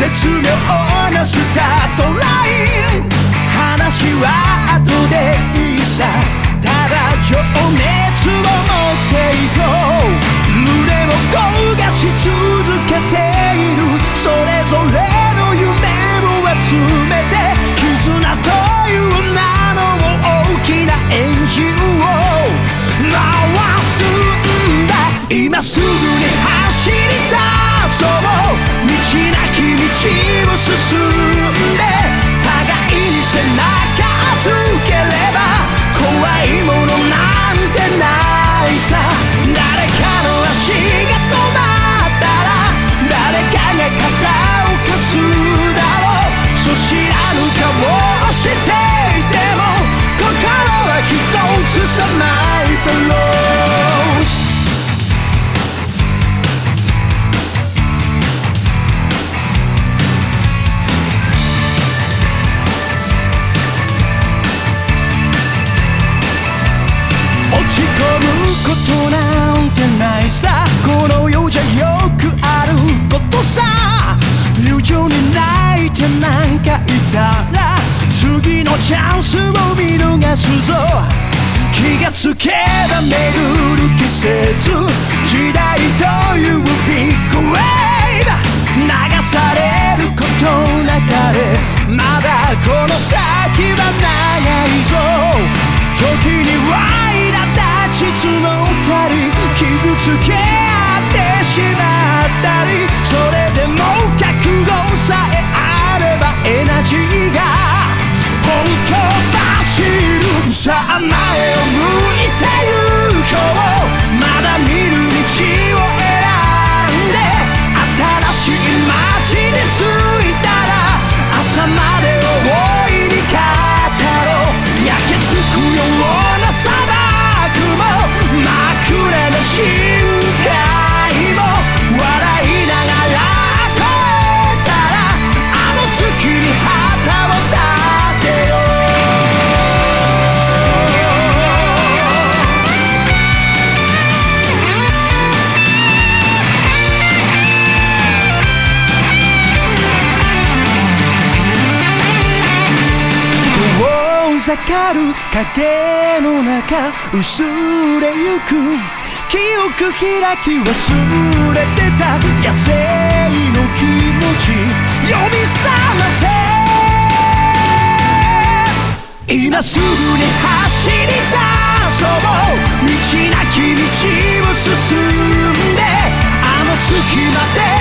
絶妙なスタートライン。話は後でいいさ、ただ情熱を持っていこう。胸を焦がし続けているそれぞれの夢を集めて、絆という名の大きなエンジンを回すんだ。今すぐに走り出そう。道なき道を進んで、互いに背中預ければ怖いものなんてないさ。誰かの足が止まったら誰かが肩を貸すだろう。そう知らぬ顔をしていても心は一つさ。マイフェローズ落ち込むことなんてないさ。この世じゃよくあることさ。友情に泣いてなんかいたら次のチャンスを見逃すぞ。気がつけば巡る季節、時代というビッグウェーブ。流されることなかれ、まだこの先は長いぞ。時には苛立ち募ったり傷つけ合ってしまったり、それでも覚悟さえあればエナジーがほとばしる。さあ前を向いて行こう。まだ見る道を選んで、新しい街に着いたら朝まで大いに語ろう。焼けつくような砂漠も真っ暗な深海も笑いながら越えたら、あの月に旗を立てよう。遠ざかる影の中薄れゆく記憶開き忘れてた野生の気持ち呼び覚ませ。今すぐに走り出そう。道なき道を進んで、あの月まで